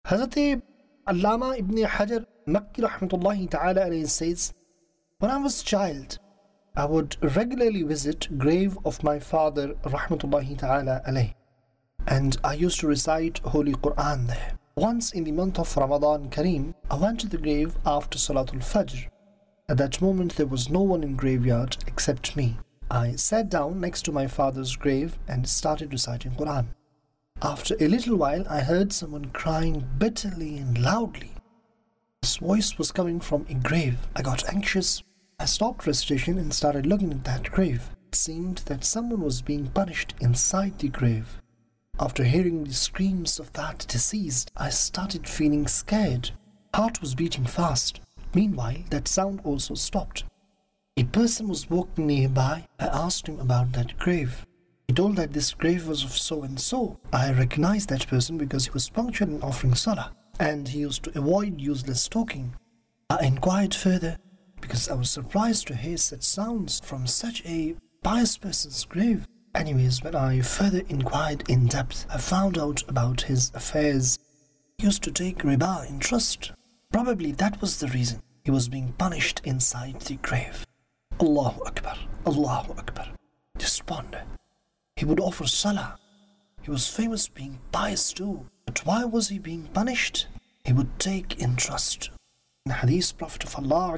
Hazrat Allama Ibn Hajar Makki rahmatullahi ta'ala alayhi says, when I was a child, I would regularly visit grave of my father rahmatullahi ta'ala alayhi, and I used to recite Holy Quran there. Once in the month of Ramadan Kareem, I went to the grave after Salatul Fajr. At that moment there was no one in graveyard except me. I sat down next to my father's grave and started reciting Quran. After a little while, I heard someone crying bitterly and loudly. This voice was coming from a grave. I got anxious. I stopped recitation and started looking at that grave. It seemed that someone was being punished inside the grave. After hearing the screams of that deceased, I started feeling scared. Heart was beating fast. Meanwhile, that sound also stopped. A person was walking nearby. I asked him about that grave. He told that this grave was of so-and-so. I recognized that person because he was punctual in offering salah, and he used to avoid useless talking. I inquired further because I was surprised to hear such sounds from such a pious person's grave. Anyways, when I further inquired in depth, I found out about his affairs. He used to take riba, interest. Probably that was the reason he was being punished inside the grave. Allahu Akbar, Allahu Akbar. Just ponder. He would offer salah. He was famous being pious too. But why was he being punished? He would take interest. In the Hadith, Prophet of Allah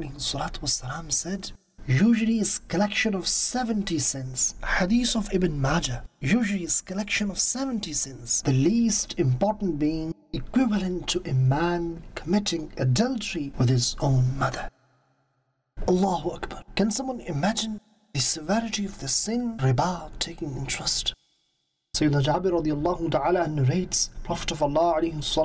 ﷺ said, usually is collection of 70 sins. Hadith of Ibn Majah, usually is collection of 70 sins. The least important being equivalent to a man committing adultery with his own mother. Allahu Akbar. Can someone imagine the severity of the sin, riba, taking interest? Sayyidina Jabir radiallahu ta'ala narrates, Prophet of Allah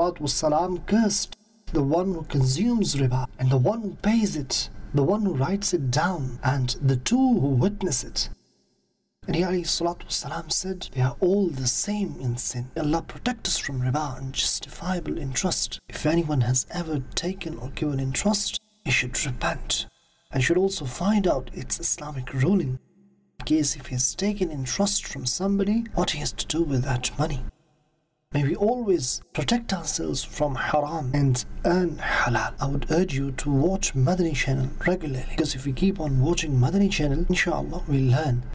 ﷺ cursed the one who consumes riba and the one who pays it, the one who writes it down and the two who witness it. And he ﷺ said, they are all the same in sin. Allah protect us from riba and justifiable interest. If anyone has ever taken or given interest, he should repent and should also find out its Islamic ruling, in case if he has taken interest from somebody, what he has to do with that money. May we always protect ourselves from haram and earn halal. I would urge you to watch Madani channel regularly, because if we keep on watching Madani channel, inshallah we'll learn